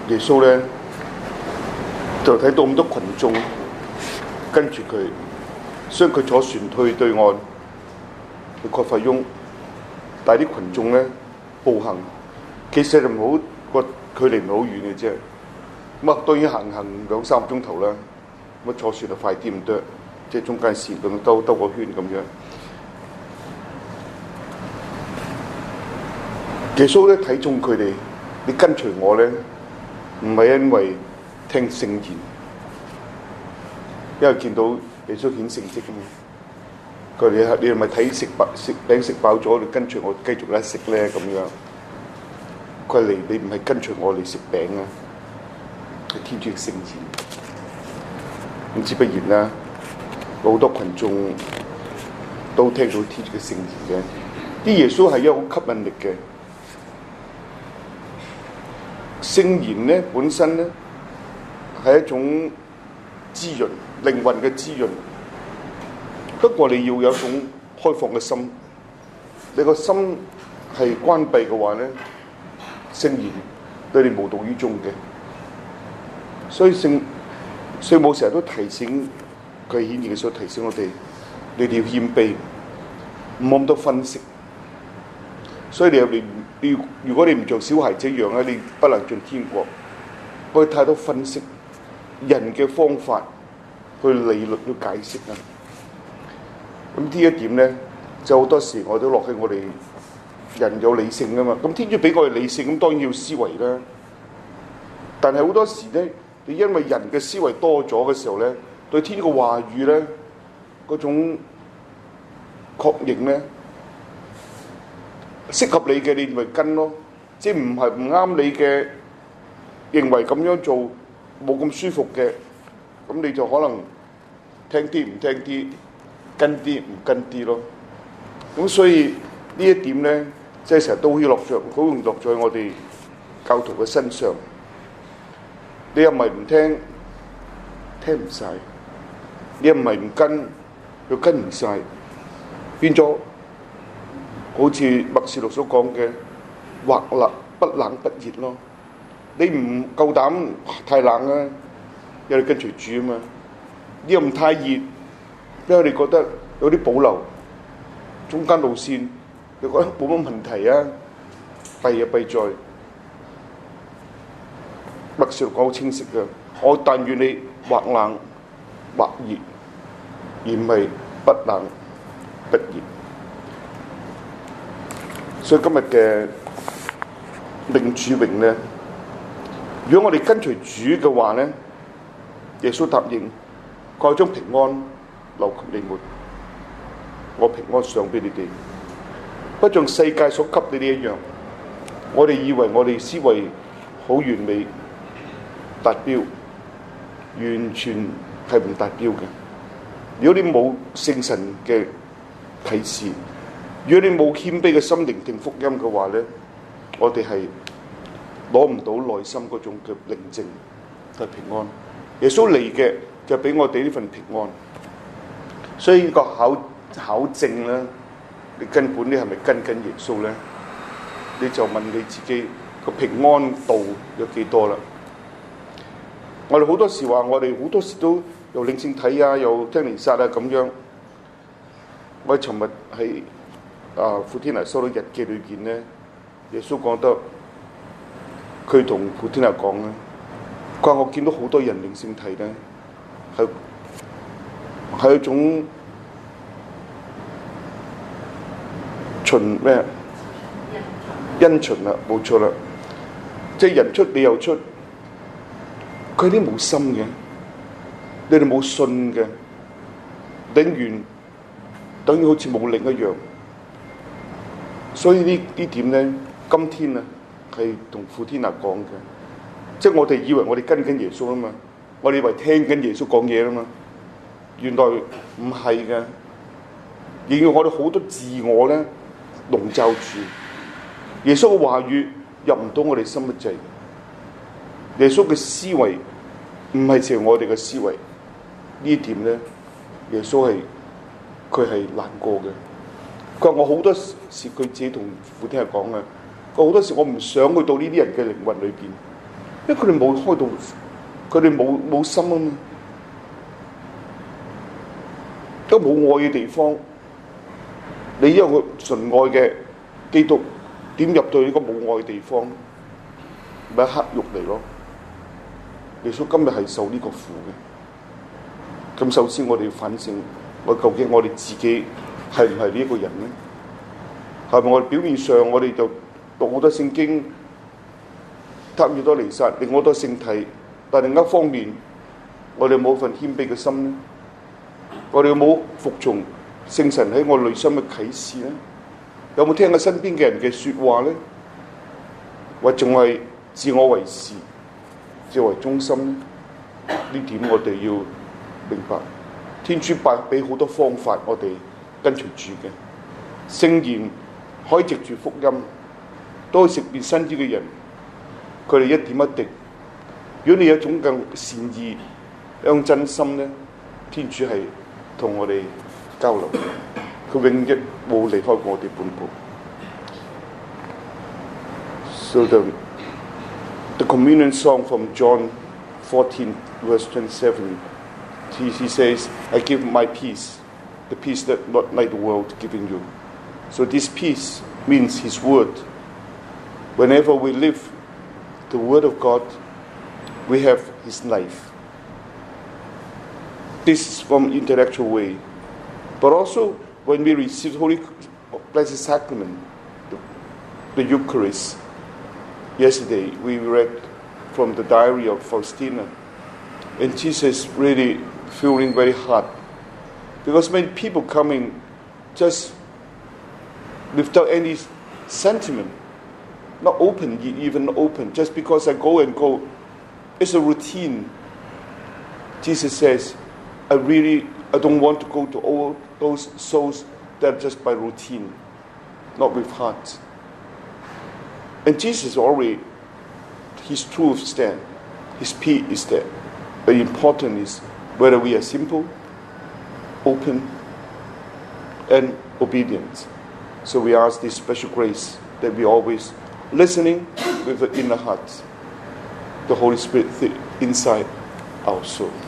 耶穌咧就睇到咁多群眾跟住佢，所以佢坐船去對岸去葛法翁，但係啲群眾咧步行，其實就唔好個距離唔係好遠嘅啫。咁啊當然行2-3個鐘頭啦，咁坐船就快啲唔得，即係中間線咁兜個圈咁樣。耶穌咧睇中佢哋，你跟隨我咧，唔係因為聽聖言，因為見到耶穌顯成績啊嘛。佢哋你係咪睇食餅食飽咗，你跟隨我繼續咧食咧咁樣？佢嚟你唔係跟隨我嚟食餅啊，係天主嘅聖言。咁自不然啦，好多群眾都聽到天主嘅聖言嘅。啲耶穌係一個好吸引力嘅。聖言咧本身咧係一種滋潤靈魂嘅滋潤，不過你要有一種開放嘅心。你個心係關閉嘅話咧，聖言對你無動於衷嘅。所以聖母成日都提醒佢顯現嘅時候提醒我哋，你哋要謙卑，唔好咁多分析。所以你如果你唔像小孩子一樣咧，你不能進天國。我哋太多分析人嘅方法去理論去解釋啊。咁呢一點咧，就好多時我都落喺我哋人有理性噶嘛。咁天主俾我哋理性，咁當然要思維啦。但係好多時咧，你因為人嘅思維多咗嘅時候咧，對天主嘅話語咧嗰種確認咧，適合你嘅你咪跟咯，即係唔係唔啱你嘅，認為咁樣做冇咁舒服嘅，咁你就可能聽啲唔聽啲，跟啲唔跟啲咯。咁所以呢一點咧，即係成日都好容易落在我哋教徒嘅身上。你又唔係唔聽，聽唔晒；你又唔係唔跟，又跟唔晒，變咗好似默示錄所講嘅，或冷不冷不熱咯。你唔夠膽太冷啊，因為你跟隨主啊嘛。你又唔太熱，因為你覺得有啲保留，中間路線你覺得冇乜問題啊。弊啊弊在默示錄講好清晰嘅，我但願你或冷或熱，而唔係不冷不熱。所以今日嘅領主榮咧，如果我哋跟隨主嘅話咧，耶穌答應，佢將平安留給你們，我平安賞俾你哋，不像世界所給你哋一樣。我哋以為我哋思維好完美達標，完全係唔達標嘅。如果你冇聖神嘅啟示，如果你冇謙卑嘅心聆聽福音嘅話咧，我哋係攞唔到內心嗰種嘅寧靜同平安。耶穌嚟嘅就俾我哋呢份平安。所以呢個考證咧，你根本你係咪跟緊耶穌咧？你就問你自己個平安度有幾多啦？我哋好多時話，我哋好多時都又領聖體啊，又聽彌撒啊咁樣。我尋日喺傅天娜收到日記裏邊咧，耶穌講得佢同傅天娜講咧，佢話我見到好多人領聖體咧，係一種因循啦，冇錯啦，即係人出你又出。佢啲冇心嘅，你哋冇信嘅，領完等於好似冇領一樣。所以呢點咧，今天啊係同傅天娜講嘅，即係我哋以為我哋跟緊耶穌啊嘛，我哋以為聽緊耶穌講嘢啊嘛，原來唔係嘅，而要我哋好多自我咧籠罩住，耶穌嘅話語入唔到我哋心一際。耶穌嘅思維唔係似我哋嘅思維，呢點咧，耶穌佢係難過嘅。佢話我好多時佢自己同傅天娜講嘅，佢好多時我唔想去到呢啲人嘅靈魂裏邊， 因為佢哋冇開到，佢哋冇心啊嘛。都冇愛嘅地方，你一個純愛嘅基督點入到呢個冇愛嘅地方？咪黑獄嚟咯！耶穌今日係受呢個苦嘅。咁首先我哋要反省，究竟我哋自己係唔係呢一個人呢？係咪我哋表面上我哋就讀好多聖經，參與多彌撒，領好多聖體，但另一方面我哋冇份謙卑嘅心呢？我哋有冇服從聖神喺我內心嘅啟示呢？有冇聽下身邊嘅人嘅說話呢？或仲係自我為是、自我為中心呢？呢點我哋要明白。天主伯俾好多方法我哋跟隨住嘅聖言，可以藉住福音都可以食別身子嘅人，佢哋一點一滴。如果你有一種更善意、一種真心呢，天主係同我哋交流，佢永遠冇離開過我哋半步。So the communion song from John 14, verse 27, he says, I give my peace, the peace that not like the world giving you. So this peace means his word. Whenever we live the word of God, we have his life. This is from intellectual way. But also, when we receive the Holy Blessed Sacrament, the Eucharist, yesterday we read from the diary of Faustina, and Jesus really feeling very hard. Because many people coming just without any sentiment, not open, even open, just because I go, it's a routine. Jesus says, I don't want to go to all those souls that are just by routine, not with heart. And Jesus already, his truth is there, his peace is there. The important is whether we are simple, open, and obedient. So we ask this special grace that we always listening with the inner heart, the Holy Spirit inside our soul.